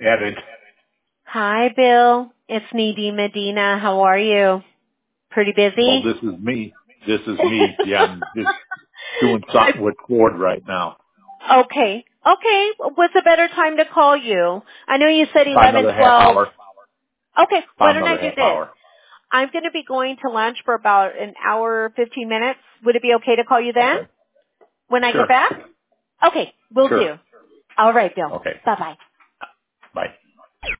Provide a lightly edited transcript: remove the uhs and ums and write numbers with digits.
headed. Hi, Bill. It's Nadine Medina. How are you? Pretty busy? Well, this is me. Yeah, I'm just doing something with Ford right now. Okay. What's a better time to call you? I know you said About 11, another half 12. hour. Okay. Why About don't I another do half this? hour. I'm going to be going to lunch for about an hour, 15 minutes. Would it be okay to call you then? Okay. When I get Sure. back? Okay. Will Sure. do. All right, Bill. Okay. Bye-bye. Bye.